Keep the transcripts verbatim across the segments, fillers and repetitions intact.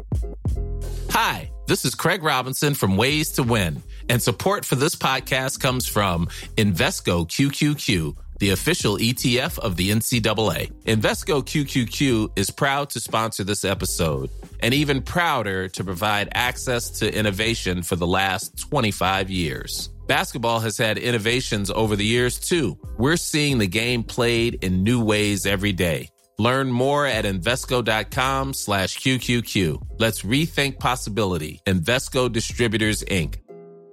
Hi, this is Craig Robinson from Ways to Win, and support for this podcast comes from Invesco Q Q Q, the official E T F of the N C double A. Invesco Q Q Q is proud to sponsor this episode, and even prouder to provide access to innovation for the last twenty-five years. Basketball has had innovations over the years, too. We're seeing the game played in new ways every day. Learn more at Invesco.com slash QQQ. Let's rethink possibility. Invesco Distributors, Incorporated.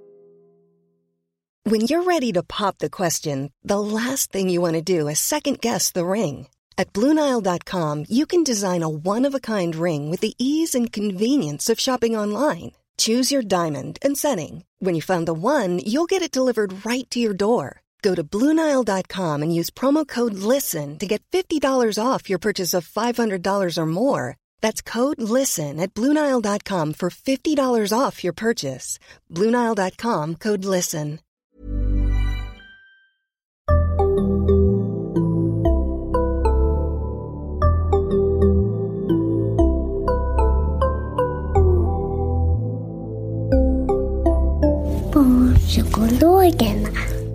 When you're ready to pop the question, the last thing you want to do is second-guess the ring. At Blue Nile dot com, you can design a one-of-a-kind ring with the ease and convenience of shopping online. Choose your diamond and setting. When you find the one, you'll get it delivered right to your door. Go to Blue Nile dot com and use promo code LISTEN to get fifty dollars off your purchase of five hundred dollars or more. That's code LISTEN at Blue Nile dot com for fifty dollars off your purchase. Blue Nile dot com, code LISTEN. Barnpsykologerna.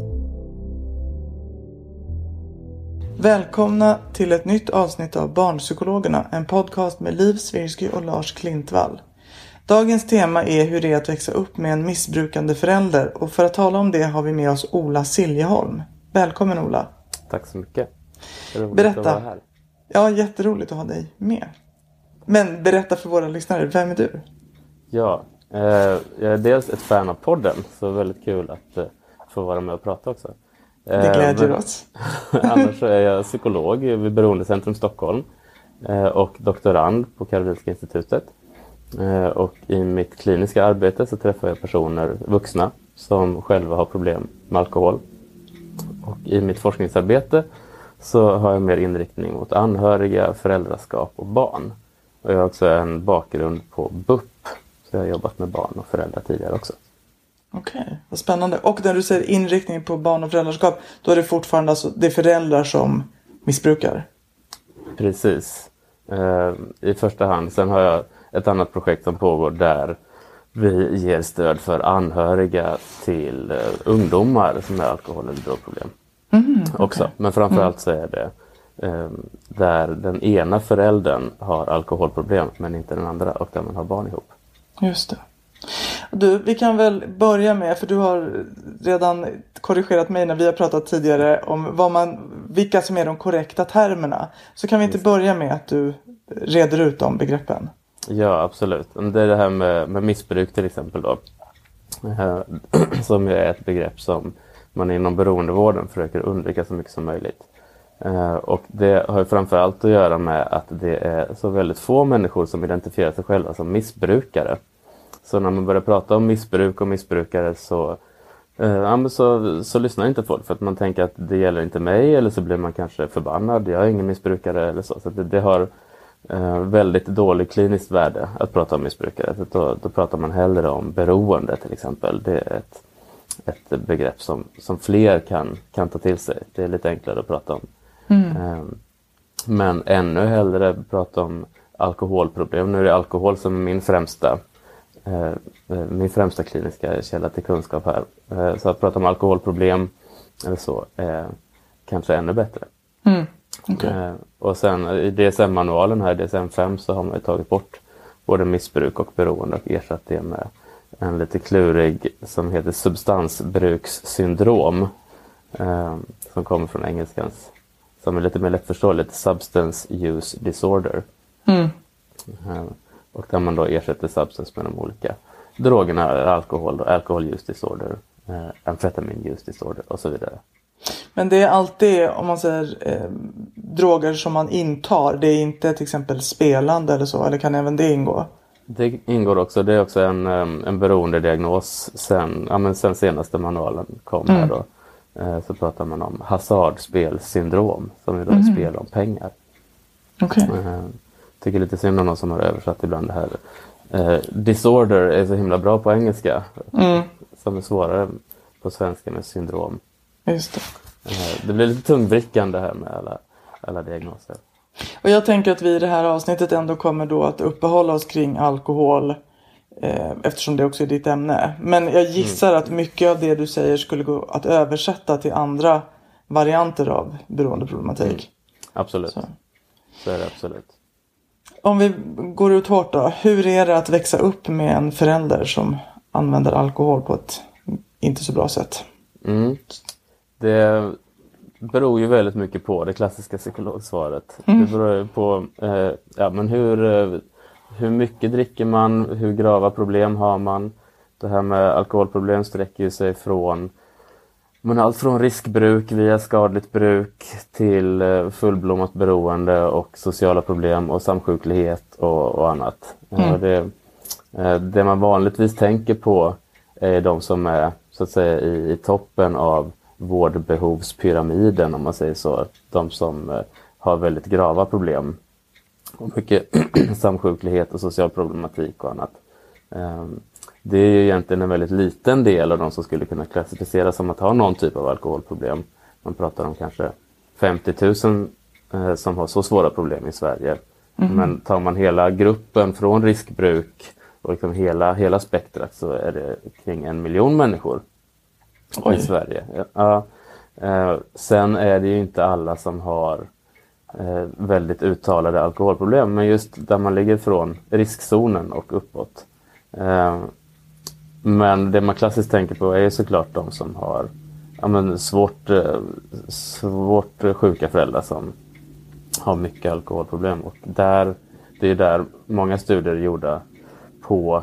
Välkomna till ett nytt avsnitt av Barnpsykologerna, en podcast med Liv Svirsky och Lars Klintvall. Dagens tema är hur det är att växa upp med en missbrukande förälder, och för att tala om det har vi med oss Ola Siljeholm. Välkommen Ola. Tack så mycket. Roligt berätta. Att vara här. Ja, jätteroligt att ha dig med. Men berätta för våra lyssnare, vem är du? Ja, eh, jag är dels ett fan av podden, så väldigt kul att eh, få vara med och prata också. Det glädjer men, oss. Annars är jag psykolog vid Beroendecentrum Stockholm eh, och doktorand på Karolinska institutet. Eh, och i mitt kliniska arbete så träffar jag personer, vuxna, som själva har problem med alkohol. Och i mitt forskningsarbete så har jag mer inriktning mot anhöriga, föräldraskap och barn. Och jag har också en bakgrund på B U P, så jag har jobbat med barn och föräldrar tidigare också. Okej, okay, vad spännande. Och när du säger inriktning på barn och föräldraskap, då är det fortfarande alltså, det är föräldrar som missbrukar? Precis. Eh, I första hand. Sen har jag ett annat projekt som pågår där vi ger stöd för anhöriga till eh, ungdomar som har alkohol- eller drogproblem. Mm, okay. Också. Men framförallt så är det eh, där den ena föräldern har alkoholproblem men inte den andra, och där man har barn ihop. Just det. Du, vi kan väl börja med, för du har redan korrigerat mig när vi har pratat tidigare om vad man, vilka som är de korrekta termerna. Så kan vi inte börja med att du reder ut de begreppen? Ja, absolut. Det är det här med, med missbruk till exempel då. Som är ett begrepp som man inom beroendevården försöker undvika så mycket som möjligt. Och det har ju framförallt att göra med att det är så väldigt få människor som identifierar sig själva som missbrukare. Så när man börjar prata om missbruk och missbrukare så, eh, ja, men så, så lyssnar inte folk, för att man tänker att det gäller inte mig, eller så blir man kanske förbannad, jag är ingen missbrukare eller så. Så det, det har eh, väldigt dåligt kliniskt värde att prata om missbrukare. Så då, då pratar man hellre om beroende till exempel. Det är ett, ett begrepp som, som fler kan, kan ta till sig. Det är lite enklare att prata om. Mm. Eh, men ännu hellre prata om alkoholproblem. Nu är det alkohol som är min främsta min främsta kliniska källa till kunskap här. Så att prata om alkoholproblem eller så är kanske ännu bättre. Mm. Okay. Och sen i D S M-manualen här, D S M fem, så har man tagit bort både missbruk och beroende och ersatt det med en lite klurig som heter substansbrukssyndrom, som kommer från engelskans, som är lite mer lättförståeligt, substance use disorder. Mm. Och där man då ersätter substance med de olika drogerna, alkohol, då, alcohol use disorder, eh, amfetamin use disorder och så vidare. Men det är alltid, om man säger eh, droger som man intar, det är inte till exempel spelande eller så, eller kan även det ingå? Det ingår också, det är också en, en beroendediagnos sen, ja, men sen senaste manualen kom mm. här då. Eh, så pratar man om hasardspelsyndrom, som är då mm. spel om pengar. Okej. Okay. Eh, tycker lite synd om någon som har översatt ibland det här. Eh, disorder är så himla bra på engelska. Mm. Som är svårare på svenska med syndrom. Just det. Eh, det blir lite tungvrickande här med alla, alla diagnoser. Och jag tänker att vi i det här avsnittet ändå kommer då att uppehålla oss kring alkohol. Eh, eftersom det också är ditt ämne. Men jag gissar mm. att mycket av det du säger skulle gå att översätta till andra varianter av beroendeproblematik. Mm. Absolut. Så. Så är det absolut. Om vi går ut hårt då. Hur är det att växa upp med en förälder som använder alkohol på ett inte så bra sätt? Mm. Det beror ju väldigt mycket på det klassiska psykologsvaret. Mm. Det beror ju på eh, ja, men hur, eh, hur mycket dricker man, hur grava problem har man. Det här med alkoholproblem sträcker ju sig från men allt från riskbruk via skadligt bruk till eh, fullblommat beroende och sociala problem och samsjuklighet och, och annat. Mm. Eh, det, eh, det man vanligtvis tänker på är de som är så att säga i, i toppen av vårdbehovspyramiden, om man säger så. De som eh, har väldigt grava problem. Och mycket samsjuklighet och social problematik och annat. Eh, det är ju egentligen en väldigt liten del av de som skulle kunna klassificeras som att ha någon typ av alkoholproblem. Man pratar om kanske femtio tusen eh, som har så svåra problem i Sverige. Mm. Men tar man hela gruppen från riskbruk och liksom hela, hela spektrat så är det kring en miljon människor. Oj. I Sverige. Ja, eh, sen är det ju inte alla som har eh, väldigt uttalade alkoholproblem, men just där man ligger från riskzonen och uppåt. Eh, men det man klassiskt tänker på är ju såklart de som har ja, men svårt, eh, svårt sjuka föräldrar som har mycket alkoholproblem. Och där, det är där många studier är gjorda på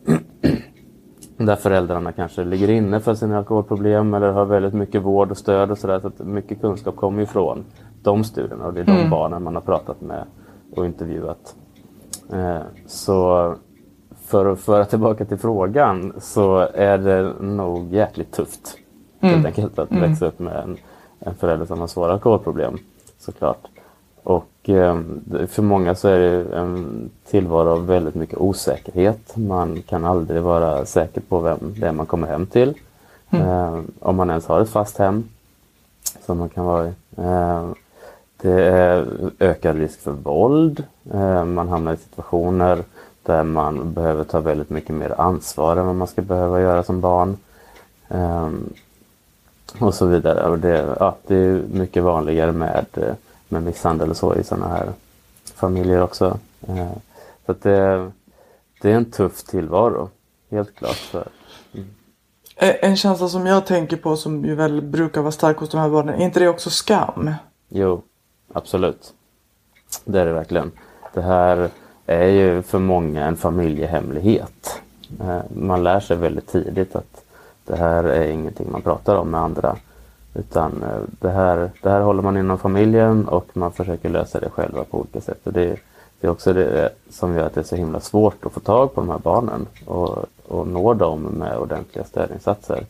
där föräldrarna kanske ligger inne för sina alkoholproblem eller har väldigt mycket vård och stöd och sådär. Så att mycket kunskap kommer ifrån de studierna och det är de mm. barnen man har pratat med och intervjuat. Eh, så för att föra tillbaka till frågan så är det nog jäkligt tufft. Mm. Helt enkelt att mm. växa upp med en, en förälder som har svåra alkoholproblem, såklart. Och eh, för många så är det en tillvaro av väldigt mycket osäkerhet. Man kan aldrig vara säker på vem det är man kommer hem till. Mm. Eh, om man ens har ett fast hem som man kan vara i. Eh, det är ökad risk för våld. Eh, man hamnar i situationer där man behöver ta väldigt mycket mer ansvar än vad man ska behöva göra som barn. Eh, och så vidare. Och det, ja, det är mycket vanligare med... med misshandel och så i sådana här familjer också. Eh, så att det, det är en tuff tillvaro, helt klart. För. Mm. En känsla som jag tänker på som ju väl brukar vara stark hos de här barnen, är inte det också skam? Jo, absolut. Det är det verkligen. Det här är ju för många en familjehemlighet. Eh, man lär sig väldigt tidigt att det här är ingenting man pratar om med andra. Utan det här, det här håller man inom familjen och man försöker lösa det själva på olika sätt. Och det, det är också det som gör att det är så himla svårt att få tag på de här barnen och, och nå dem med ordentliga stödinsatser.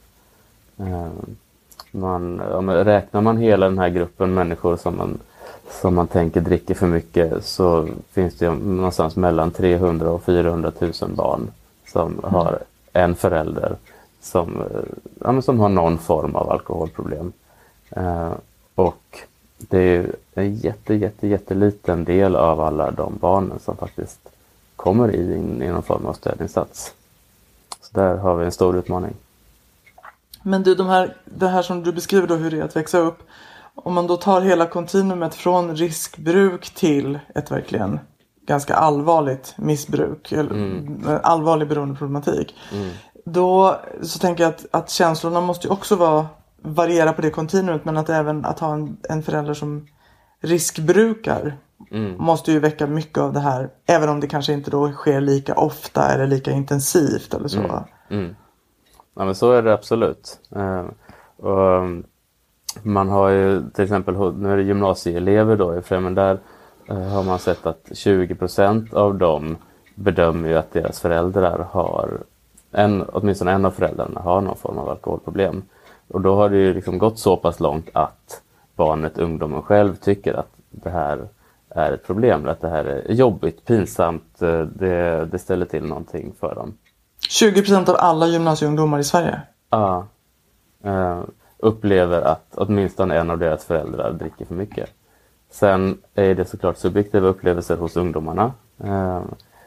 Man, ja, men räknar man hela den här gruppen människor som man, som man tänker dricker för mycket så finns det någonstans mellan trehundra och fyrahundratusen barn som mm. har en förälder Som, ja, som har någon form av alkoholproblem. Eh, och det är en jätte, jätte, jätteliten del av alla de barnen som faktiskt kommer i, in, i någon form av stödinsats. Så där har vi en stor utmaning. Men du, de här, det här som du beskriver då hur det är att växa upp. Om man då tar hela kontinuumet från riskbruk till ett verkligen ganska allvarligt missbruk. Mm. Allvarlig beroendeproblematik. Mm. Då så tänker jag att, att känslorna måste ju också vara, variera på det kontinuumet, men att även att ha en, en förälder som riskbrukar mm. måste ju väcka mycket av det här, även om det kanske inte då sker lika ofta eller lika intensivt eller så. Mm. Mm. Ja, men så är det absolut. Uh, och man har ju till exempel, nu är det gymnasieelever då, men där uh, har man sett att tjugo procent av dem bedömer ju att deras föräldrar har En, åtminstone en av föräldrarna har någon form av alkoholproblem. Och då har det ju liksom gått så pass långt att barnet, ungdomen själv tycker att det här är ett problem. Att det här är jobbigt, pinsamt, det, det ställer till någonting för dem. tjugo procent av alla gymnasieungdomar i Sverige? Ja. Uh, upplever att åtminstone en av deras föräldrar dricker för mycket. Sen är det såklart subjektiva upplevelser hos ungdomarna. Eh,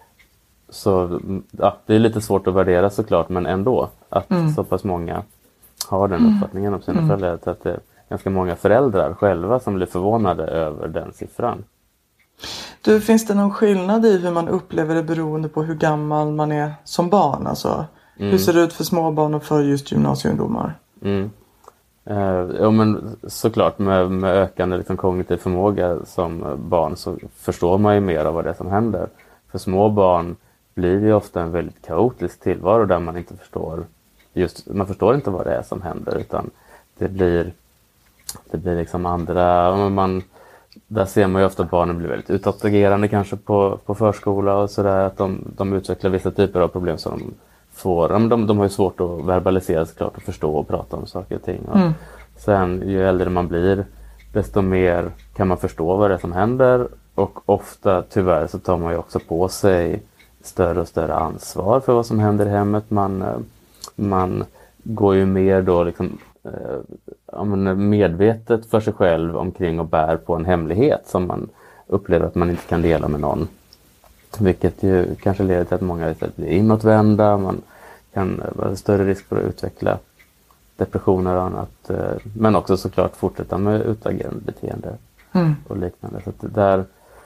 så ja, det är lite svårt att värdera såklart, men ändå att mm. så pass många har den uppfattningen om sina mm. föräldrar. Så att det är ganska många föräldrar själva som blir förvånade över den siffran. Du, finns det någon skillnad i hur man upplever det beroende på hur gammal man är som barn? Alltså, mm. hur ser det ut för småbarn och för just gymnasieungdomar? Mm. Eh, ja, men såklart med, med ökande liksom, kognitiv förmåga som barn så förstår man ju mer av vad det är som händer. För små barn blir det ofta en väldigt kaotisk tillvaro där man inte förstår just, man förstår inte vad det är som händer, utan det blir det blir liksom andra, man, där ser man ju ofta att barnen blir väldigt utåtagerande kanske på, på förskola och sådär, att de, de utvecklar vissa typer av problem som de får, de, de har ju svårt att verbalisera såklart och förstå och prata om saker och ting. Och mm. Sen ju äldre man blir, desto mer kan man förstå vad det är som händer, och ofta tyvärr så tar man ju också på sig större och större ansvar för vad som händer i hemmet. Man, man går ju mer då liksom eh, medvetet för sig själv omkring och bär på en hemlighet som man upplever att man inte kan dela med någon. Vilket ju kanske leder till att många blir inåtvända, man kan vara större risk för att utveckla depressioner och annat. Men också såklart fortsätta med utagerande beteende mm. och liknande. Så att det där,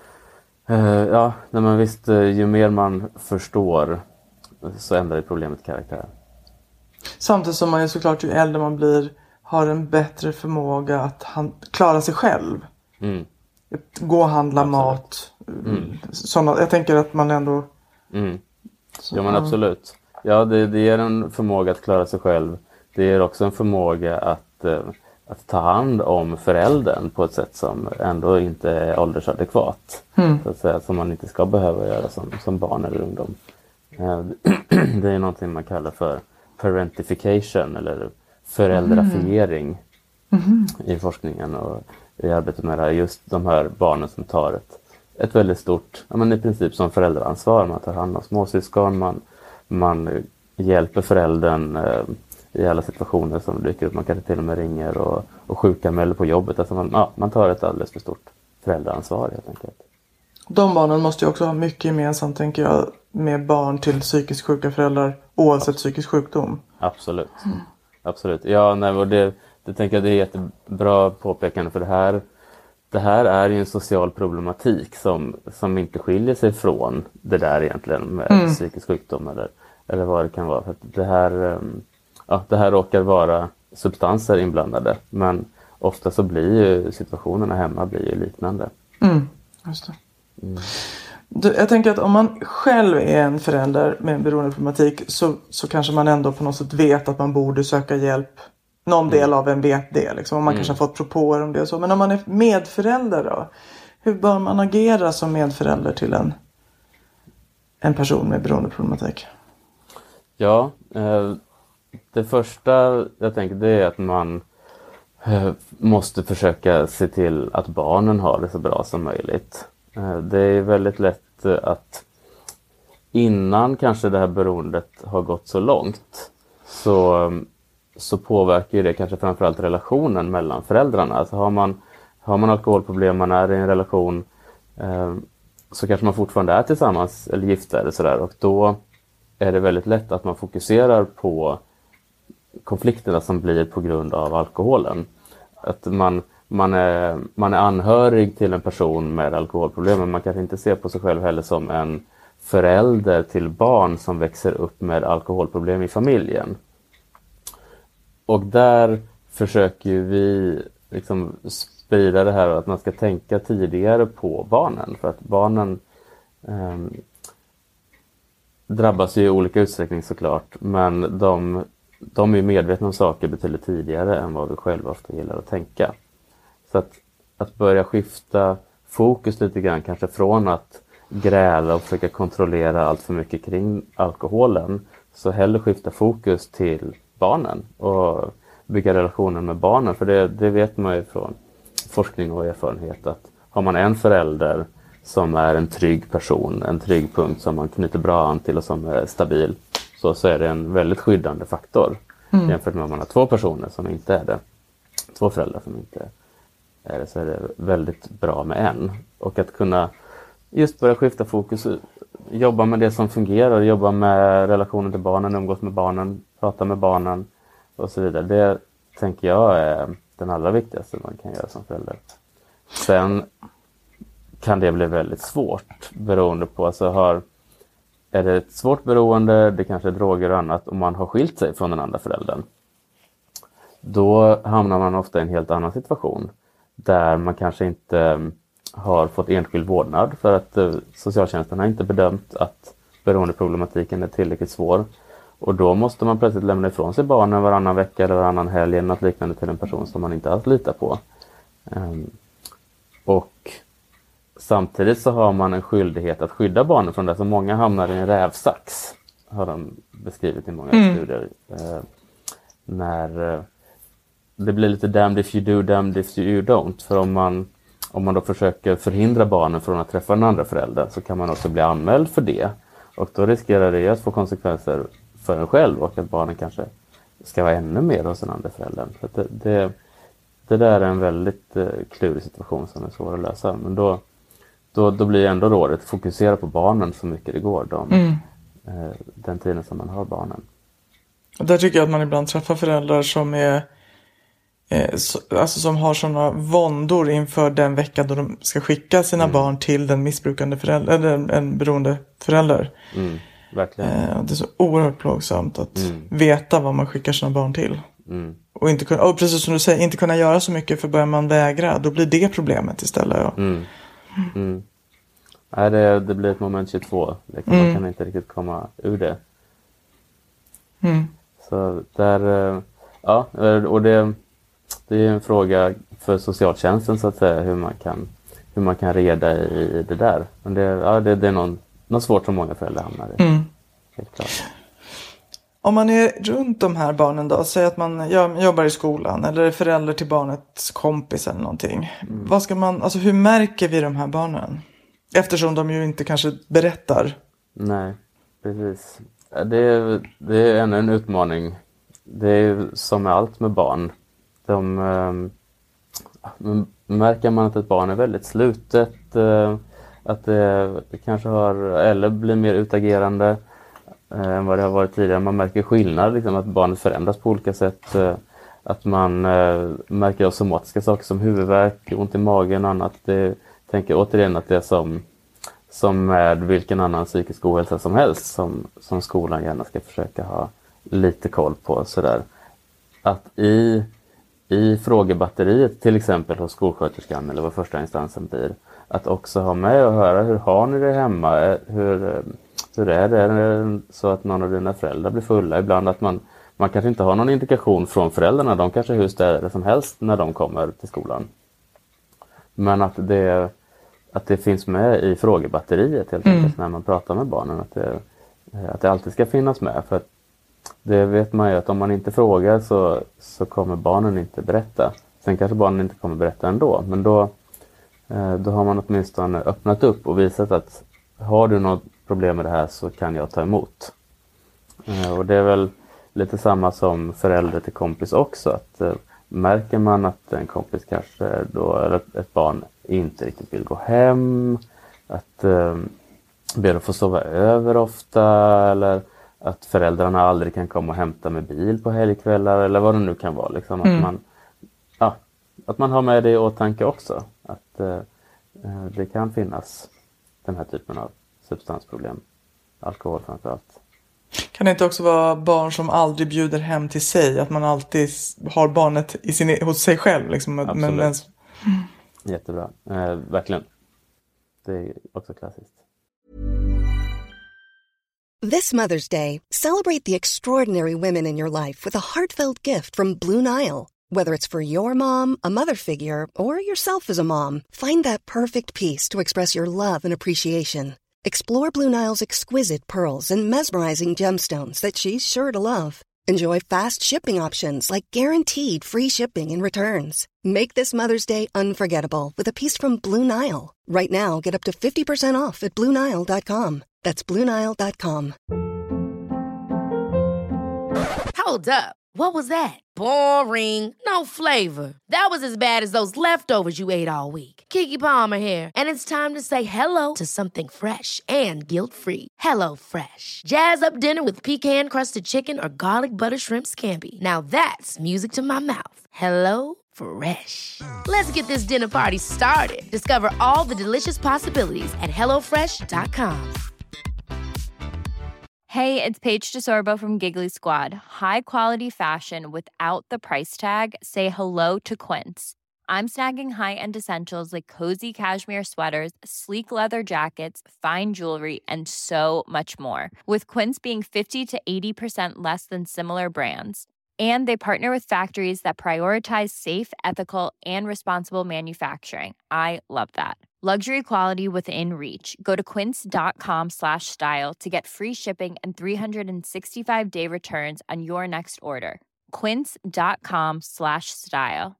ja, när man visst, ju mer man förstår så ändrar det problemet karaktär. Samtidigt som man ju såklart, ju äldre man blir, har en bättre förmåga att han, klara sig själv. Mm. Gå och handla absolut. Mat. Mm. Såna, jag tänker att man ändå... Mm. Så, ja men absolut. Ja, det, det ger en förmåga att klara sig själv. Det ger också en förmåga att, eh, att ta hand om föräldern på ett sätt som ändå inte är åldersadekvat. Mm. Så att säga, som man inte ska behöva göra som, som barn eller ungdom. Eh, det är någonting man kallar för parentification eller föräldrafiering mm. i forskningen och i arbetet med det här. Just de här barnen som tar ett, ett väldigt stort, ja, men i princip som föräldraansvar. Man tar hand om småsyskon, man, man hjälper föräldern eh, i alla situationer som dyker upp. Man kanske till och med ringer och, och sjukanmäler på jobbet. Alltså man, ja, man tar ett alldeles för stort föräldraansvar helt enkelt. De barnen måste ju också ha mycket gemensamt, tänker jag, med barn till psykiskt sjuka föräldrar oavsett Absolut. Psykisk sjukdom. Absolut. Mm. Absolut. Ja, nej, och det, det tänker jag det är jättebra påpekande, för det här, det här är ju en social problematik som, som inte skiljer sig från det där egentligen med mm. psykisk sjukdom eller, eller vad det kan vara. För det här, ja, det här råkar vara substanser inblandade, men ofta så blir ju situationerna hemma blir ju liknande. Mm. Just det. Mm. Du, jag tänker att om man själv är en förälder med en beroendeproblematik så, så kanske man ändå på något sätt vet att man borde söka hjälp. Någon mm. del av en vet det. Liksom, och man mm. kanske har fått propåer om det och så. Men om man är medförälder då? Hur bör man agera som medförälder till en, en person med beroendeproblematik? Ja, eh, det första jag tänker det är att man eh, måste försöka se till att barnen har det så bra som möjligt. Det är väldigt lätt att innan kanske det här beroendet har gått så långt så, så påverkar det kanske framförallt relationen mellan föräldrarna. Alltså har man, har man alkoholproblem, man är i en relation eh, så kanske man fortfarande är tillsammans eller gifta eller sådär, och då är det väldigt lätt att man fokuserar på konflikterna som blir på grund av alkoholen. Att man Man är, man är anhörig till en person med alkoholproblem, men man kan inte se på sig själv heller som en förälder till barn som växer upp med alkoholproblem i familjen. Och där försöker ju vi liksom sprida det här att man ska tänka tidigare på barnen, för att barnen eh, drabbas ju i olika utsträckning såklart, men de, de är medvetna om saker betydligt tidigare än vad vi själva ofta gillar att tänka. Så att, att börja skifta fokus lite grann kanske från att gräla och försöka kontrollera allt för mycket kring alkoholen, så hellre skifta fokus till barnen och bygga relationen med barnen. För det, det vet man ju från forskning och erfarenhet att har man en förälder som är en trygg person, en trygg punkt som man knyter bra an till och som är stabil, så, så är det en väldigt skyddande faktor mm. jämfört med om man har två personer som inte är det. Två föräldrar som inte är det, så är det väldigt bra med en. Och att kunna just börja skifta fokus, jobba med det som fungerar, jobba med relationen till barnen, umgås med barnen, prata med barnen och så vidare. Det tänker jag är den allra viktigaste man kan göra som förälder. Sen kan det bli väldigt svårt beroende på, alltså har, är det ett svårt beroende, det kanske är droger och annat, och man har skilt sig från den andra föräldern. Då hamnar man ofta i en helt annan situation där man kanske inte har fått enskild vårdnad för att eh, socialtjänsten har inte bedömt att beroendeproblematiken är tillräckligt svår. Och då måste man plötsligt lämna ifrån sig barnen varannan vecka eller varannan helg eller något liknande till en person som man inte alls litar på. Um, och samtidigt så har man en skyldighet att skydda barnen från det. Så många hamnar i en rävsax, har de beskrivit i många mm. studier. Uh, när uh, det blir lite damned if you do, damned if you don't. För om man Om man då försöker förhindra barnen från att träffa den andra föräldern så kan man också bli anmäld för det. Och då riskerar det att få konsekvenser för en själv och att barnen kanske ska vara ännu mer hos den andra föräldern. Så det, det, det där är en väldigt eh, klurig situation som är svår att lösa. Men då, då, då blir ändå rådet att fokusera på barnen så mycket det går. De, mm. eh, den tiden som man har barnen. Och där tycker jag att man ibland träffar föräldrar som är alltså som har sådana våndor inför den vecka då de ska skicka sina mm. barn till den missbrukande förälder eller en, en beroende förälder. Mm, verkligen. Eh, det är så oerhört plågsamt att mm. veta vad man skickar sina barn till. Mm. Och, inte kunna, och precis som du säger, inte kunna göra så mycket, för börjar man vägra, då blir det problemet istället. Ja. Mm. Mm. Nej, det, det blir ett moment tjugotvå. Liksom, mm. Man kan inte riktigt komma ur det. Mm. Så där, ja, och det Det är en fråga för socialtjänsten så att säga, hur man kan, hur man kan reda i det där. Men det, ja, det, det är någon, något svårt som många föräldrar hamnar i. Mm. Helt klart. Om man är runt de här barnen då, säg att man jobbar i skolan eller är förälder till barnets kompis eller någonting. Mm. Vad ska man, alltså hur märker vi de här barnen? Eftersom de ju inte kanske berättar. Nej, precis. Det är, det är ännu en utmaning. Det är som med allt med barn. De, äh, märker man att ett barn är väldigt slutet, äh, att det, det kanske har, eller blir mer utagerande äh, än vad det har varit tidigare. Man märker skillnad, liksom, att barnet förändras på olika sätt. Äh, att man äh, märker somatiska saker som huvudvärk, ont i magen och annat. Det, tänker återigen att det är som, som med vilken annan psykisk ohälsa som helst som, som skolan gärna ska försöka ha lite koll på. Sådär. Att i I frågebatteriet, till exempel hos skolsköterskan eller vad första instansen blir, att också ha med och höra hur har ni det hemma, hur, hur är det, är det så att någon av dina föräldrar blir fulla ibland, att man, man kanske inte har någon indikation från föräldrarna, de kanske är hur städade som helst när de kommer till skolan. Men att det, att det finns med i frågebatteriet helt enkelt mm. när man pratar med barnen, att det, att det alltid ska finnas med, för att det vet man ju att om man inte frågar så, så kommer barnen inte berätta. Sen kanske barnen inte kommer berätta ändå. Men då, då har man åtminstone öppnat upp och visat att har du något problem med det här så kan jag ta emot. Och det är väl lite samma som förälder till kompis också. Att märker man att en kompis kanske då, eller ett barn inte riktigt vill gå hem. Att ber att få sova över ofta, eller att föräldrarna aldrig kan komma och hämta med bil på helgkvällar eller vad det nu kan vara. Liksom. Att, mm. man, ja, att man har med det i åtanke också. Att eh, det kan finnas den här typen av substansproblem. Alkohol framförallt. Kan det inte också vara barn som aldrig bjuder hem till sig? Att man alltid har barnet i sin, hos sig själv? Liksom, absolut. Men, Jättebra. Eh, verkligen. Det är också klassiskt. This Mother's Day, celebrate the extraordinary women in your life with a heartfelt gift from Blue Nile. Whether it's for your mom, a mother figure, or yourself as a mom, find that perfect piece to express your love and appreciation. Explore Blue Nile's exquisite pearls and mesmerizing gemstones that she's sure to love. Enjoy fast shipping options like guaranteed free shipping and returns. Make this Mother's Day unforgettable with a piece from Blue Nile. Right now, get up to fifty percent off at blue nile dot com. That's blue nile dot com. Hold up. What was that? Boring. No flavor. That was as bad as those leftovers you ate all week. Keke Palmer here. And it's time to say hello to something fresh and guilt-free. Hello Fresh. Jazz up dinner with pecan-crusted chicken or garlic butter shrimp scampi. Now that's music to my mouth. Hello Fresh. Let's get this dinner party started. Discover all the delicious possibilities at hello fresh dot com. Hey, it's Paige DeSorbo from Giggly Squad. High quality fashion without the price tag. Say hello to Quince. I'm snagging high-end essentials like cozy cashmere sweaters, sleek leather jackets, fine jewelry, and so much more. With Quince being fifty to eighty percent less than similar brands. And they partner with factories that prioritize safe, ethical, and responsible manufacturing. I love that. Luxury quality within reach. Go to quince.com slash style to get free shipping and three sixty-five day returns on your next order. Quince.com slash style.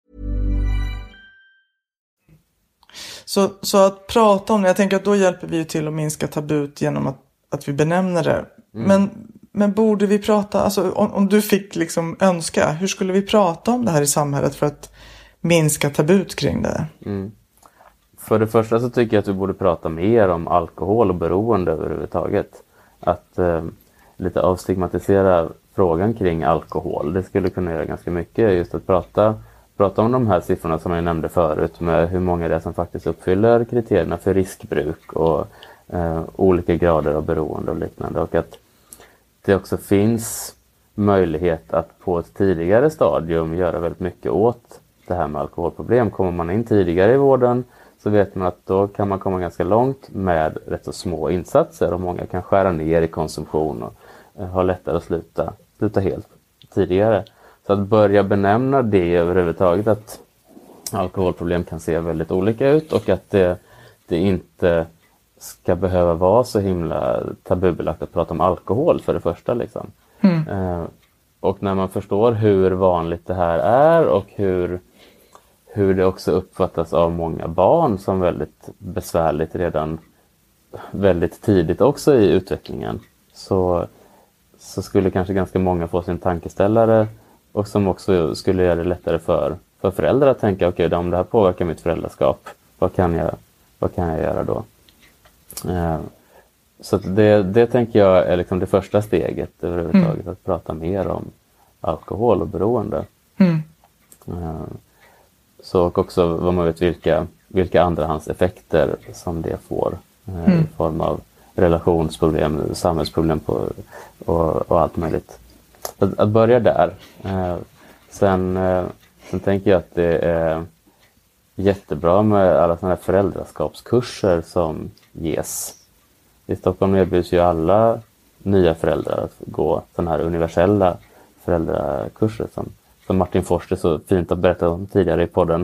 Så, så att prata om det, jag tänker att då hjälper vi ju till att minska tabut genom att, att vi benämner det. Mm. Men, men borde vi prata, alltså om, om du fick liksom önska, hur skulle vi prata om det här i samhället för att minska tabut kring det? Mm. För det första så tycker jag att vi borde prata mer om alkohol och beroende överhuvudtaget. Att eh, lite avstigmatisera frågan kring alkohol. Det skulle kunna göra ganska mycket, just att prata, prata om de här siffrorna som jag nämnde förut, med hur många det är som faktiskt uppfyller kriterierna för riskbruk och eh, olika grader av beroende och liknande. Och att det också finns möjlighet att på ett tidigare stadium göra väldigt mycket åt det här med alkoholproblem. Kommer man in tidigare i vården så vet man att då kan man komma ganska långt med rätt så små insatser, och många kan skära ner i konsumtion och eh, ha lättare att sluta, sluta helt tidigare. Så att börja benämna det överhuvudtaget, att alkoholproblem kan se väldigt olika ut och att det, det inte ska behöva vara så himla tabubelagt att prata om alkohol för det första. Liksom. Mm. Eh, och när man förstår hur vanligt det här är och hur hur det också uppfattas av många barn som väldigt besvärligt redan väldigt tidigt också i utvecklingen, så, så skulle kanske ganska många få sin tankeställare, och som också skulle göra det lättare för, för föräldrar att tänka, okej, okay, om det här påverkar mitt föräldraskap, vad kan jag, vad kan jag göra då? Eh, så det, det tänker jag är liksom det första steget överhuvudtaget, mm. att prata mer om alkohol och beroende. Mm. Eh, Så och också vad man vet vilka, vilka andrahandseffekter som det får eh, mm. i form av relationsproblem, samhällsproblem på, och, och allt möjligt. Att, att börja där. Eh, sen, eh, sen tänker jag att det är jättebra med alla sådana här föräldraskapskurser som ges. I Stockholm erbjuds ju alla nya föräldrar att gå sådana här universella föräldrakurser som som Martin Forster så fint har berättat om tidigare i podden.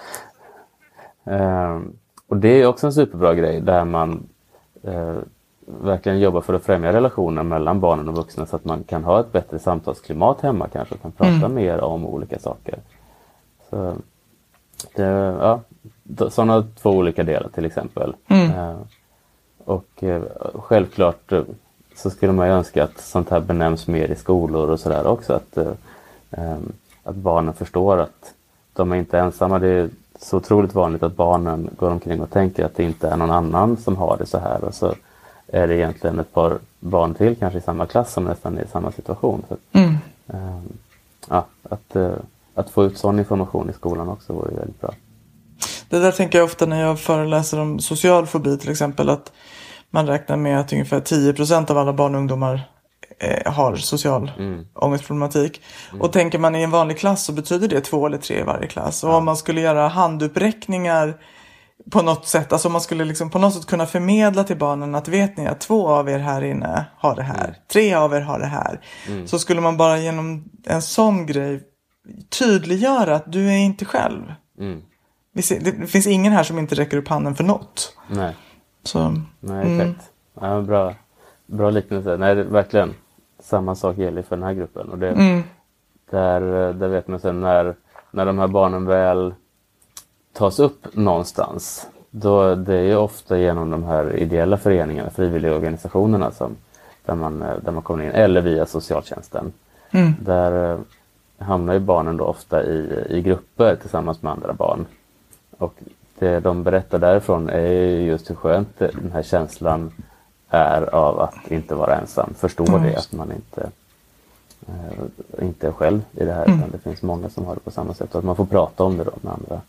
eh, och det är också en superbra grej där man eh, verkligen jobbar för att främja relationen mellan barnen och vuxna, så att man kan ha ett bättre samtalsklimat hemma kanske, och kan prata mm. mer om olika saker. Så det, ja, sådana två olika delar till exempel. Mm. Eh, och eh, självklart så skulle man ju önska att sånt här benämns mer i skolor och sådär också, att eh, att barnen förstår att de är inte ensamma. Det är så otroligt vanligt att barnen går omkring och tänker att det inte är någon annan som har det så här, och så är det egentligen ett par barn till kanske i samma klass som nästan är i samma situation. Så att, mm. äh, ja, att, äh, att få ut sån information i skolan också vore väldigt bra. Det där tänker jag ofta när jag föreläser om social fobi till exempel, att man räknar med att ungefär tio procent av alla barn och ungdomar eh, har social mm. ångestproblematik. Mm. Och tänker man i en vanlig klass så betyder det två eller tre i varje klass. Och ja. Om man skulle göra handuppräckningar på något sätt, alltså man skulle liksom på något sätt kunna förmedla till barnen att vet ni att två av er här inne har det här, mm. tre av er har det här. Mm. Så skulle man bara genom en sån grej tydliggöra att du är inte själv. Mm. Det finns ingen här som inte räcker upp handen för något. Nej. Så, Nej, mm. exakt. Ja, bra, bra liknelse. Nej, det, verkligen samma sak gäller för den här gruppen. Och det, mm. där, där vet man sen när, när de här barnen väl tas upp någonstans, då det är ju ofta genom de här ideella föreningarna, frivilliga organisationerna som, där, man, där man kommer in, eller via socialtjänsten. Mm. Där, hamnar ju barnen då ofta i, i grupper tillsammans med andra barn. Och det de berättar därifrån är just hur skönt den här känslan är av att inte vara ensam. Förstå mm. det, att man inte, äh, inte är själv i det här. Mm. Utan det finns många som har det på samma sätt. Och att man får prata om det då med andra.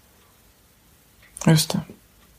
Just det.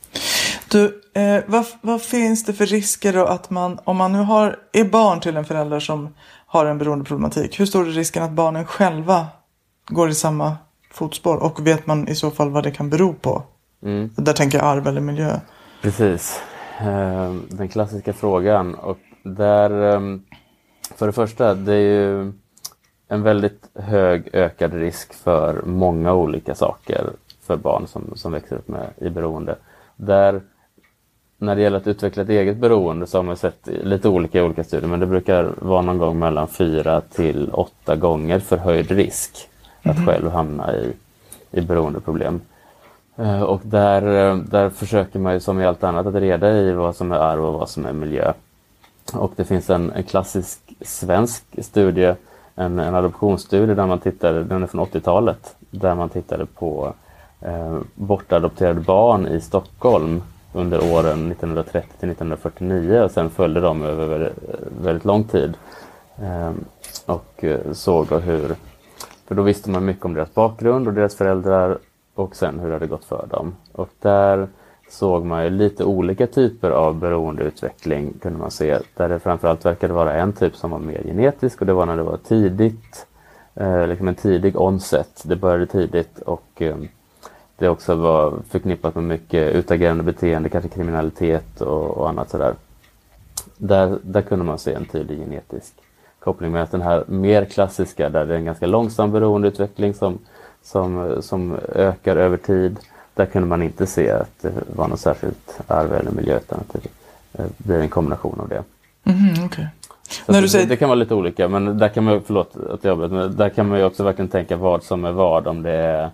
Du, eh, vad, vad finns det för risker då att man, om man nu har, är barn till en förälder som har en beroendeproblematik, hur stor är risken att barnen själva går i samma fotspår? Och vet man i så fall vad det kan bero på? Mm. Där tänker jag arv eller miljö. Precis. Eh, den klassiska frågan. Och där, eh, för det första, det är ju en väldigt hög ökad risk för många olika saker för barn som, som växer upp med i beroende. Där, när det gäller att utveckla ett eget beroende så har man sett lite olika i olika studier, men det brukar vara någon gång mellan fyra till åtta gånger förhöjd risk att mm. själv hamna i, i beroendeproblem. Uh, och där, där försöker man ju som i allt annat att reda i vad som är arv och vad som är miljö. Och det finns en, en klassisk svensk studie, en, en adoptionsstudie där man tittade, den är från åttiotalet, där man tittade på eh, bortadopterade barn i Stockholm under åren nittonhundratrettio till nittonhundrafyrtionio och sen följde de över väldigt, väldigt lång tid eh, och såg då hur, för då visste man mycket om deras bakgrund och deras föräldrar och sen hur det hade gått för dem. Och där såg man ju lite olika typer av beroendeutveckling, kunde man se, där det framförallt verkade vara en typ som var mer genetisk, och det var när det var tidigt, eh, liksom en tidig onset, det började tidigt och eh, det också var förknippat med mycket utagerande beteende, kanske kriminalitet och, och annat sådär. Där, där kunde man se en tydlig genetisk koppling med att den här mer klassiska, där det är en ganska långsam beroendeutveckling som, som, som ökar över tid. Där kunde man inte se att det var något särskilt arv eller miljö, utan att det blir en kombination av det. Mm, okay. När du det, säger... det kan vara lite olika, men där kan man, förlåt att jag vet, men där kan man ju också verkligen tänka vad som är vad, om det är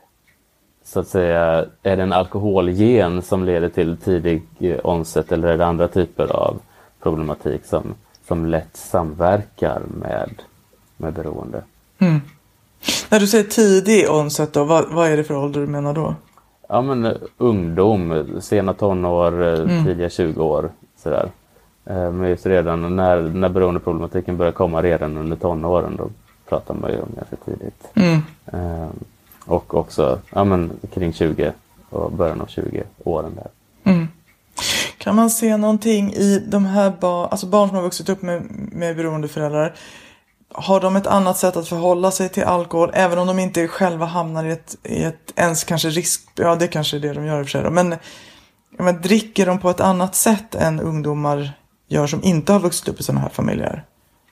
så att säga, är det en alkoholgen som leder till tidig onset, eller är det andra typer av problematik som, som lätt samverkar med, med beroende. Mm. När du säger tidig onset då, vad, vad är det för ålder du menar då? Ja, men ungdom, sena tonår, mm. tidiga tjugo år, sådär. Men just redan när, när beroendeproblematiken börjar komma redan under tonåren, då pratar man ju om ganska tidigt. Mm. Um, och också ja, men, kring tjugo och början av tjugo åren där. Mm. Kan man se någonting i de här barn, alltså barn som har vuxit upp med, med beroendeföräldrar, har de ett annat sätt att förhålla sig till alkohol, även om de inte själva hamnar i ett, i ett ens kanske risk, ja det kanske är det de gör i och för sig då, men, men dricker de på ett annat sätt än ungdomar gör som inte har vuxit upp i sådana här familjer?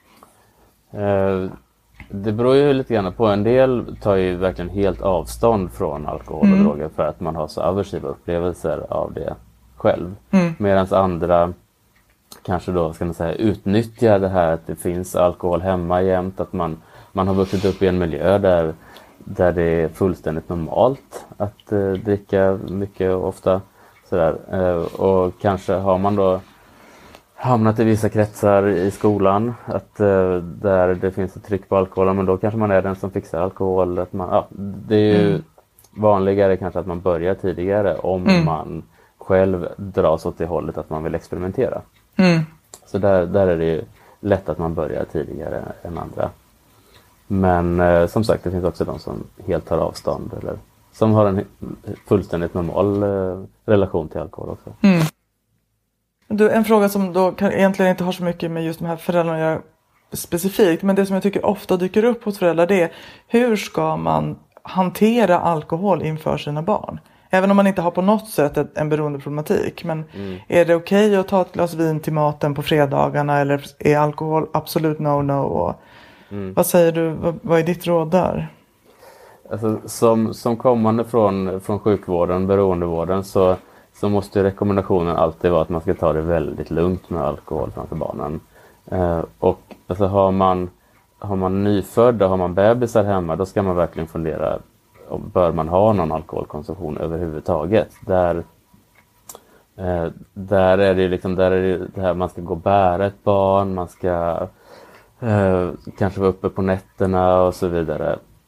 Eh, det beror ju lite grann på. En del tar ju verkligen helt avstånd från alkohol och mm. droger för att man har så aversiva upplevelser av det själv. Mm. Medan andra kanske då ska man säga utnyttjar det här att det finns alkohol hemma jämt, att man, man har vuxit upp i en miljö där, där det är fullständigt normalt att eh, dricka mycket och ofta sådär. Eh, och kanske har man då hamnat i vissa kretsar i skolan att eh, där det finns ett tryck på alkohol, men då kanske man är den som fixar alkohol. Att man, ja, det är ju mm. vanligare kanske att man börjar tidigare om mm. man själv dras åt det hållet att man vill experimentera. Mm. Så där, där är det ju lätt att man börjar tidigare än andra. Men eh, som sagt, det finns också de som helt tar avstånd eller som har en fullständigt normal eh, relation till alkohol också. Mm. Du, en fråga som då kan, egentligen inte har så mycket med just de här föräldrarna att göra specifikt, men det som jag tycker ofta dyker upp hos föräldrar, det är hur ska man hantera alkohol inför sina barn? Även om man inte har på något sätt ett, en beroendeproblematik. Men mm. är det okej okay att ta ett glas vin till maten på fredagarna? Eller är alkohol absolut no-no? Och mm. Vad säger du? Vad, vad är ditt råd där? Alltså, som, som kommande från, från sjukvården, beroendevården, så, så måste rekommendationen alltid vara att man ska ta det väldigt lugnt med alkohol framför barnen. Eh, och alltså, har man, har man nyfödda, har man bebisar hemma, då ska man verkligen fundera, bör man ha någon alkoholkonsumtion överhuvudtaget. Där, eh, där är det liksom, där är det, det här, man ska gå och bära ett barn, man ska eh, kanske vara uppe på nätterna och så vidare.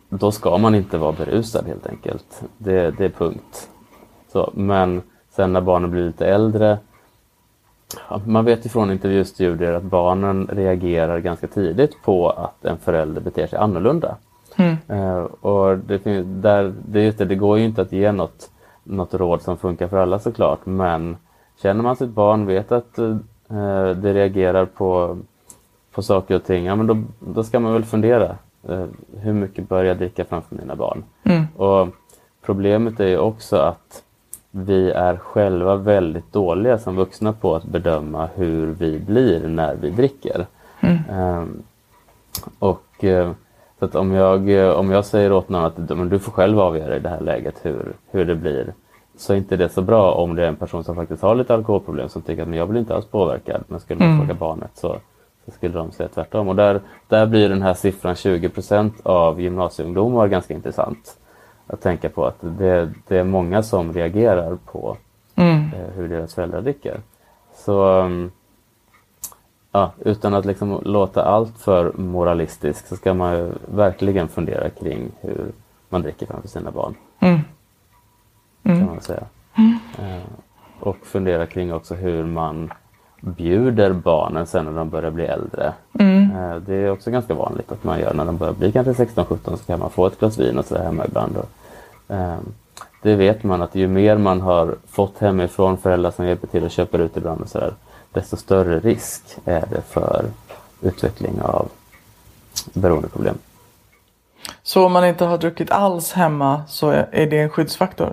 då ska man inte vara berusad helt enkelt. Det, det är punkt. Så, men sen när barnen blir lite äldre, ja, man vet ju från intervjustudier att barnen reagerar ganska tidigt på att en förälder beter sig annorlunda. Mm. Uh, och det, där, det, just det, det går ju inte att ge något, något råd som funkar för alla såklart, men känner man sitt barn, vet att uh, det reagerar på, på saker och ting, ja, men då, då ska man väl fundera. Uh, hur mycket bör jag dricka framför mina barn? Mm. Och problemet är ju också att vi är själva väldigt dåliga som vuxna på att bedöma hur vi blir när vi dricker. Mm. Uh, och uh, så att om jag, om jag säger åt någon att men du får själv avgöra i det här läget hur, hur det blir, så är inte det så bra om det är en person som faktiskt har lite alkoholproblem som tycker att men jag blir inte alls påverkad. Men skulle man mm. fråga barnet så, så skulle de säga tvärtom. Och där, där blir den här siffran tjugo procent av gymnasieungdomar ganska intressant. Att tänka på att det, det är många som reagerar på mm. eh, hur deras föräldrar dricker. Så... Um, Ja, utan att liksom låta allt för moralistisk så ska man ju verkligen fundera kring hur man dricker framför sina barn. Mm. Mm. Kan man säga. Mm. Eh, och fundera kring också hur man bjuder barnen sen när de börjar bli äldre. Mm. Eh, det är också ganska vanligt att man gör när de börjar bli kanske sexton sjutton, så kan man få ett glas vin och så där hemma ibland. Och, eh, det vet man att ju mer man har fått hemifrån, föräldrar som hjälper till och köper ut ibland och sådär, desto större risk är det för utveckling av beroendeproblem. Så om man inte har druckit alls hemma så är det en skyddsfaktor?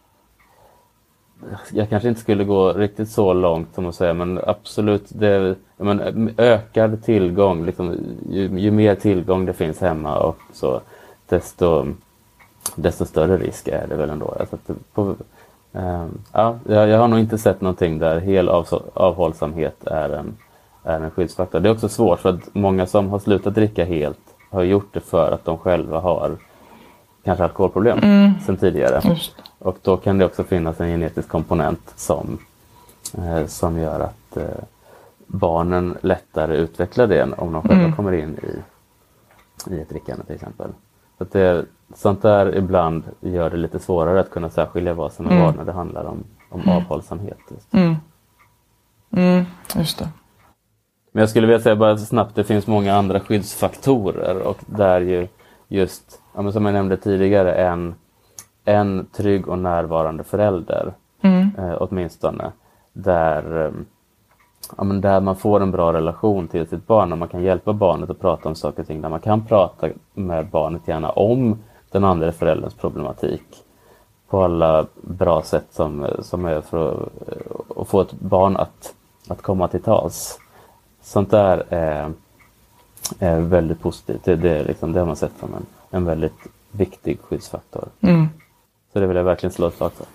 Jag kanske inte skulle gå riktigt så långt som att säga, men absolut, det, men ökad tillgång, liksom, ju, ju mer tillgång det finns hemma och så, desto, desto större risk är det väl ändå. Alltså att på, Uh, ja, jag har nog inte sett någonting där hel av, avhållsamhet är en, är en skyddsfaktor. Det är också svårt för att många som har slutat dricka helt har gjort det för att de själva har kanske alkoholproblem mm. sedan tidigare. Just. Och då kan det också finnas en genetisk komponent som, eh, som gör att eh, barnen lättare utvecklar det om de själva mm. kommer in i, i ett drickande till exempel. Så att det, sånt där ibland gör det lite svårare att kunna särskilja vad som är mm. vad när det handlar om, om mm. avhållsamhet. Just. Mm. Mm, just det. Men jag skulle vilja säga bara snabbt, det finns många andra skyddsfaktorer och där ju just, ja, men som jag nämnde tidigare, en, en trygg och närvarande förälder mm. eh, åtminstone, där, ja, men där man får en bra relation till sitt barn och man kan hjälpa barnet att prata om saker och ting, där man kan prata med barnet gärna om den andra förälderns problematik på alla bra sätt som, som är för att, att få ett barn att, att komma till tals. Sånt där är, är väldigt positivt. Det, det, är liksom, det har man sett som en, en väldigt viktig skyddsfaktor. Mm. Så det vill jag verkligen slå ett slag för.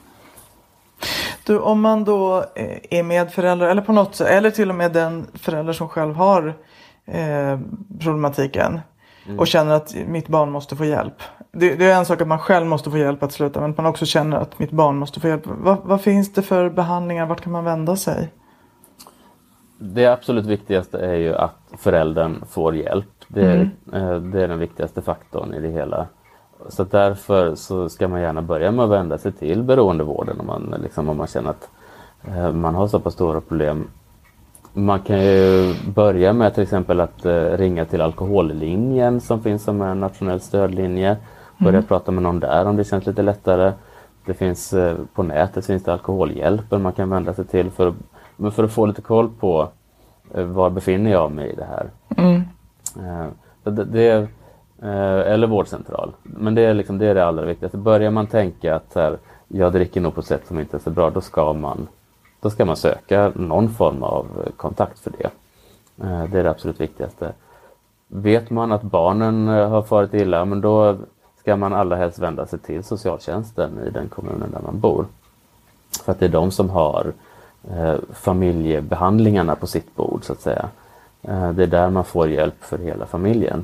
Du, om man då är medförälder eller på något sätt, eller till och med den förälder som själv har eh, problematiken mm. och känner att mitt barn måste få hjälp. Det, det är en sak att man själv måste få hjälp att sluta, men man också känner att mitt barn måste få hjälp. Va, vad finns det för behandlingar? Vart kan man vända sig? Det absolut viktigaste är ju att föräldern får hjälp. Det är, mm. det är den viktigaste faktorn i det hela. Så därför så ska man gärna börja med att vända sig till beroendevården om man, liksom, om man känner att eh, man har så pass stora problem. Man kan ju börja med till exempel att eh, ringa till alkohollinjen som finns som en nationell stödlinje. Börja mm. prata med någon där om det känns lite lättare. Det finns eh, på nätet finns det alkoholhjälpen man kan vända sig till för, men för att få lite koll på eh, var befinner jag mig i det här. Mm. Eh, det, det är eller vårdcentral. Men det är, liksom, det är det allra viktigaste. Börjar man tänka att här, jag dricker nog på ett sätt som inte är så bra, då ska man, då ska man söka någon form av kontakt för det. Det är det absolut viktigaste. Vet man att barnen har farit illa, men då ska man allra helst vända sig till socialtjänsten i den kommunen där man bor. För att det är de som har eh, familjebehandlingarna på sitt bord så att säga. Eh, det är där man får hjälp för hela familjen.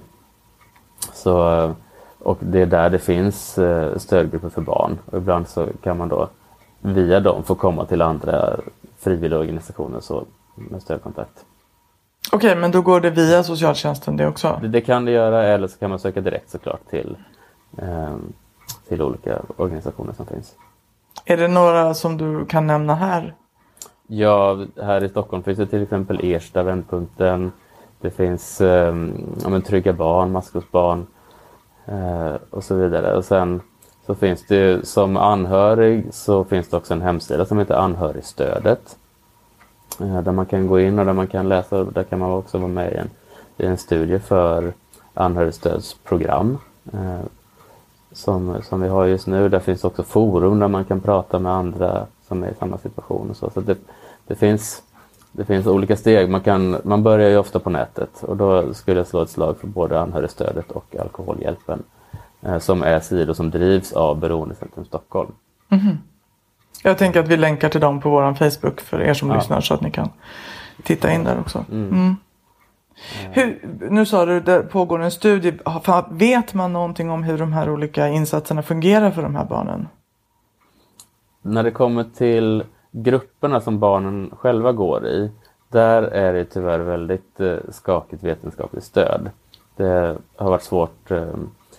Så, och det är där det finns stödgrupper för barn. Och ibland så kan man då via dem få komma till andra frivilliga organisationer så med stödkontakt. Okej, okay, men då går det via socialtjänsten det också? Det, det kan det göra, eller så kan man söka direkt såklart till, eh, till olika organisationer som finns. Är det några som du kan nämna här? Ja, här i Stockholm finns det till exempel Ersta, Vändpunkten. Det finns eh, ja, men Trygga barn, Maskrosbarn eh, och så vidare. Och sen så finns det ju, som anhörig så finns det också en hemsida som heter Anhörigstödet. Eh, där man kan gå in och där man kan läsa, där kan man också vara med i en, i en studie för anhörigstödsprogram. Eh, som, som vi har just nu. Där finns också forum där man kan prata med andra som är i samma situation. Och så så det, det, finns, det finns olika steg. Man, kan, man börjar ju ofta på nätet. Och då skulle jag slå ett slag för både Anhörigstödet och Alkoholhjälpen. Eh, som är sidor som drivs av Beroendecentrum Stockholm. Mm-hmm. Jag tänker att vi länkar till dem på vår Facebook för er som ja. lyssnar så att ni kan titta in där också. Mm. Mm. Hur, nu sa du, det pågår en studie. Vet man någonting om hur de här olika insatserna fungerar för de här barnen? När det kommer till grupperna som barnen själva går i, där är det tyvärr väldigt eh, skakigt vetenskapligt stöd. Det har varit svårt eh,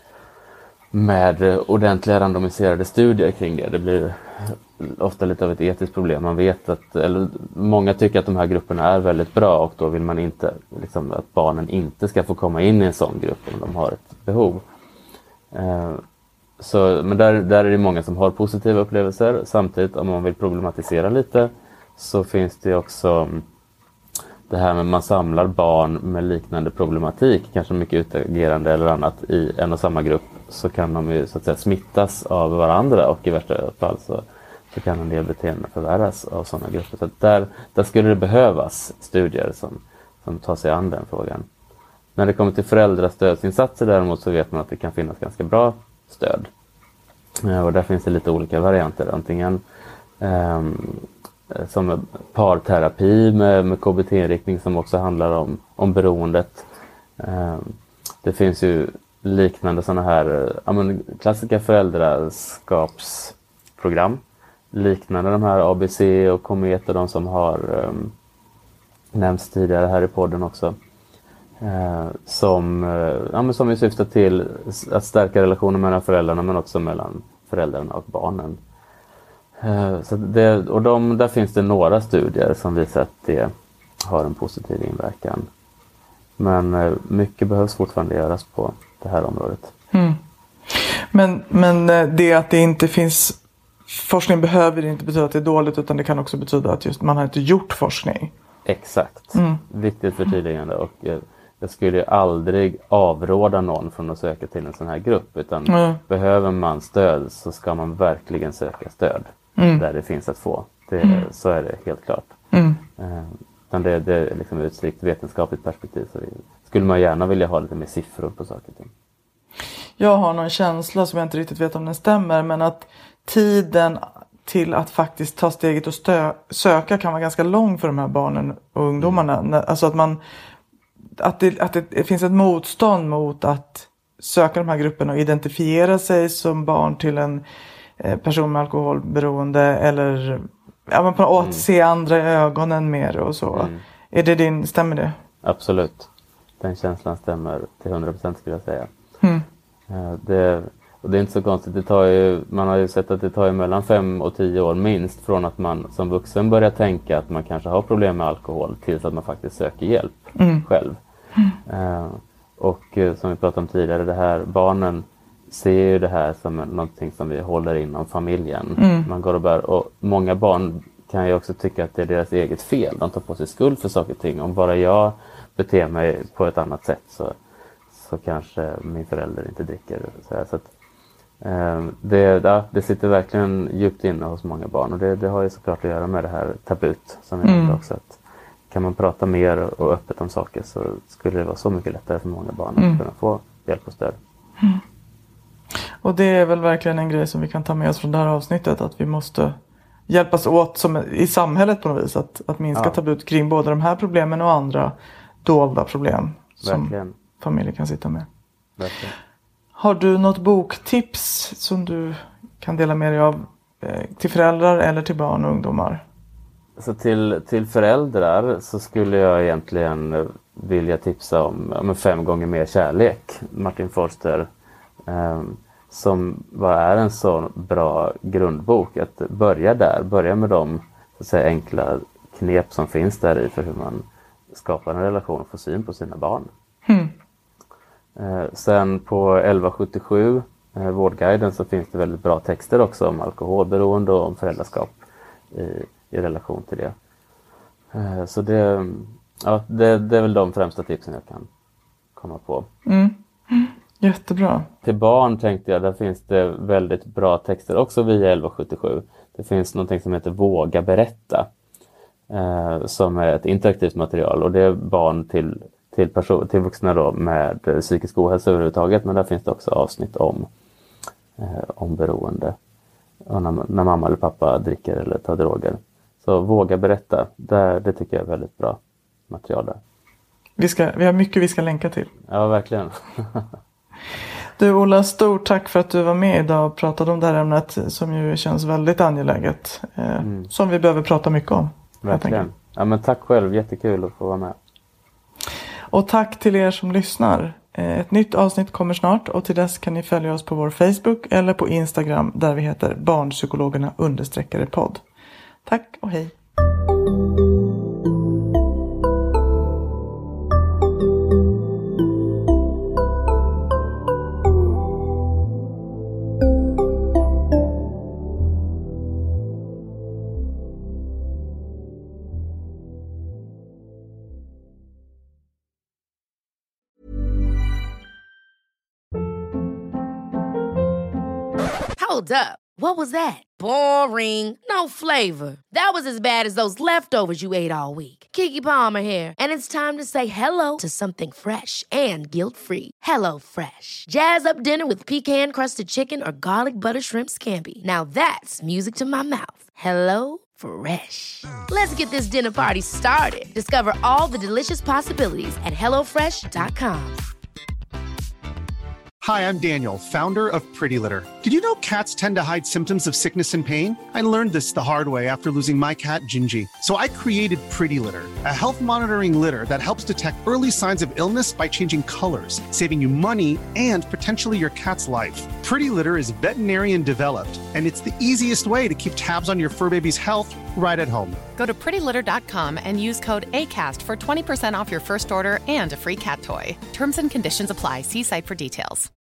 med ordentliga randomiserade studier kring det. Det blir ofta lite av ett etiskt problem. Man vet att, eller många tycker att de här grupperna är väldigt bra och då vill man inte liksom, att barnen inte ska få komma in i en sån grupp om de har ett behov. Eh, så, men där, där är det många som har positiva upplevelser. Samtidigt om man vill problematisera lite så finns det också det här med att man samlar barn med liknande problematik, kanske mycket utagerande eller annat i en och samma grupp, så kan de ju så att säga smittas av varandra och i värsta fall så, så kan en del beteenden förvärras av sådana grupper. Så att där, där skulle det behövas studier som, som tar sig an den frågan. När det kommer till föräldrastödsinsatser däremot så vet man att det kan finnas ganska bra stöd. Och där finns det lite olika varianter. Antingen um, som parterapi med, med K B T-inriktning som också handlar om, om beroendet. Um, det finns ju liknande sådana här ja, men, klassiska föräldraskapsprogram. Liknande de här A B C och Komet och de som har um, nämnts tidigare här i podden också. Uh, som, uh, ja, men som syftar till att stärka relationen mellan föräldrarna men också mellan föräldrarna och barnen. Uh, så det, och de, där finns det några studier som visar att det har en positiv inverkan. Men uh, mycket behövs fortfarande göras på det här området. Mm. Men, men det att det inte finns forskning behöver inte betyda att det är dåligt, utan det kan också betyda att just man har inte gjort forskning. Exakt. Mm. Viktigt förtydligande. Och uh, jag skulle aldrig avråda någon från att söka till en sån här grupp. Utan mm. behöver man stöd så ska man verkligen söka stöd. Mm. Där det finns att få. Det, mm. Så är det helt klart. Mm. Uh, det, det är liksom ett strikt vetenskapligt perspektiv. Så det, skulle man gärna vilja ha lite mer siffror på saker och ting. Jag har någon känsla som jag inte riktigt vet om den stämmer. Men att tiden till att faktiskt ta steget och stö- söka kan vara ganska lång för de här barnen och ungdomarna. Mm. Alltså att man... Att, det, att det finns ett motstånd mot att söka de här grupperna och identifiera sig som barn till en eh, person med alkoholberoende eller ja, men på, och att mm. se andra i ögonen mer och så. Mm. Är det din, stämmer det? Absolut. Den känslan stämmer till hundra procent skulle jag säga. Mm. Eh, det, och det är inte så konstigt. Det tar ju, man har ju sett att det tar ju mellan fem och tio år minst från att man som vuxen börjar tänka att man kanske har problem med alkohol tills att man faktiskt söker hjälp mm. själv. Mm. Uh, och uh, som vi pratade om tidigare, det här, barnen ser ju det här som någonting som vi håller inom familjen. Mm. Man går och bär, och många barn kan ju också tycka att det är deras eget fel. De tar på sig skuld för saker och ting. Om bara jag beter mig på ett annat sätt så, så kanske min förälder inte dricker. Så, här, så att, uh, det, ja, det sitter verkligen djupt inne hos många barn. Och det, det har ju såklart att göra med det här tabut som vi mm. också att kan man prata mer och öppet om saker så skulle det vara så mycket lättare för många barn mm. att kunna få hjälp och stöd. Mm. Och det är väl verkligen en grej som vi kan ta med oss från det här avsnittet, att vi måste hjälpas åt som i samhället på något vis att, att minska ja. tabut kring både de här problemen och andra dolda problem verkligen. Som familjer kan sitta med. Verkligen. Har du något boktips som du kan dela med dig av eh, till föräldrar eller till barn och ungdomar? Så till, till föräldrar så skulle jag egentligen vilja tipsa om, om fem gånger mer kärlek. Martin Forster. Um, som bara är en så bra grundbok. Att börja där, börja med de så att säga, enkla knep som finns där i för hur man skapar en relation och får syn på sina barn. Mm. Eh, sen på elva sjuttiosju, eh, Vårdguiden, så finns det väldigt bra texter också om alkoholberoende och om föräldraskap i, i relation till det. Eh, så det, ja, det, det är väl de främsta tipsen jag kan komma på. Mm. Jättebra. Till barn tänkte jag, där finns det väldigt bra texter också via elva sjuttiosju. Det finns något som heter Våga berätta. Eh, som är ett interaktivt material, och det är barn till, till, person, till vuxna då med psykisk ohälsa överhuvudtaget, men där finns det också avsnitt om, eh, om beroende. Och när, när mamma eller pappa dricker eller tar droger. Så Våga berätta, där, det tycker jag är väldigt bra material där. Vi, ska, vi har mycket vi ska länka till. Ja, verkligen. Du Ola, stort tack för att du var med idag och pratade om det här ämnet som ju känns väldigt angeläget. Eh, mm. Som vi behöver prata mycket om. Verkligen. Ja, men tack själv, jättekul att få vara med. Och tack till er som lyssnar. Eh, ett nytt avsnitt kommer snart, och till dess kan ni följa oss på vår Facebook eller på Instagram där vi heter barnpsykologerna understreckare podd. Tack och hej. Hold up. What was that? Boring. No flavor. That was as bad as those leftovers you ate all week. Keke Palmer here, and it's time to say hello to something fresh and guilt-free. Hello Fresh. Jazz up dinner with pecan-crusted chicken or garlic butter shrimp scampi. Now that's music to my mouth. Hello Fresh. Let's get this dinner party started. Discover all the delicious possibilities at hello fresh dot com. Hi, I'm Daniel, founder of Pretty Litter. Did you know cats tend to hide symptoms of sickness and pain? I learned this the hard way after losing my cat, Gingy. So I created Pretty Litter, a health monitoring litter that helps detect early signs of illness by changing colors, saving you money and potentially your cat's life. Pretty Litter is veterinarian developed, and it's the easiest way to keep tabs on your fur baby's health right at home. Go to pretty litter dot com and use code ACAST for twenty percent off your first order and a free cat toy. Terms and conditions apply. See site for details.